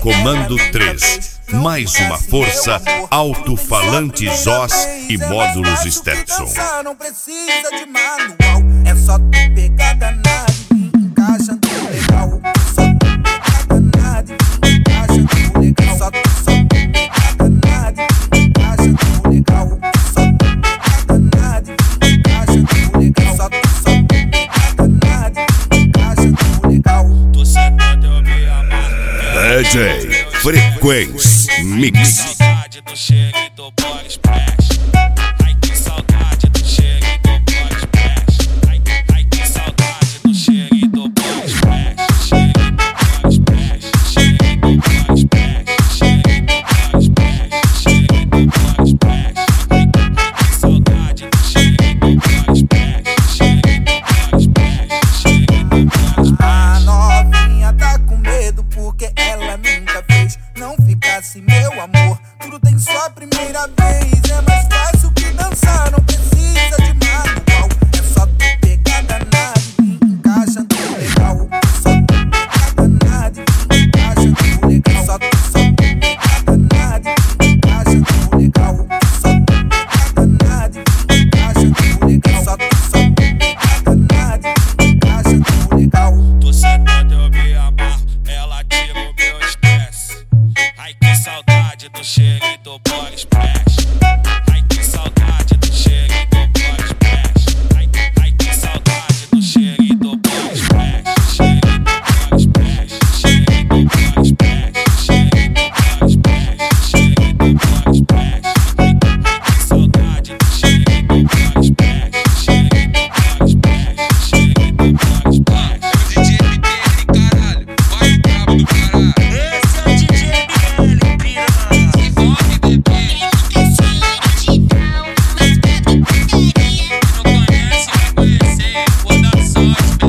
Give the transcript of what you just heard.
Comando 3. Mais uma força, alto-falantes Oz e módulos Stetson. Não precisa de manual, é só tu pegar danado e encaixa no legal. Só tu pegar danado e encaixa no legal. Só tu pegar danado e encaixa no legal. Só tu pegar danado e encaixa no legal. Só tu pegar danado e encaixa no legal. Tô sentado, eu me amarro. DJ Frequência Mix. Saudade do cheiro e do body splash. Ai que saudade do cheiro e do body splash. Ai que saudade do cheiro e do body splash. Cheiro e do body splash. Cheiro e do body splash. Cheiro e do body splash. Cheiro e do body splash. Ai que saudade do cheiro e do body splash. Cheiro e do body splash. Cheiro e do body splash. A novinha tá com medo porque ela nunca fez. Não ficasse meu amor, tudo tem só primeira vez. É mais fácil que dançar, não precisa de manual. É só tu pegar danado e encaixa no legal. Só tu pegar danado e encaixa no legal. Só tu pegar danado e encaixa no legal. Só tu pegar danado e encaixa no legal. Só tu pegar danado e encaixa no legal. Tô sentado, eu me amarro.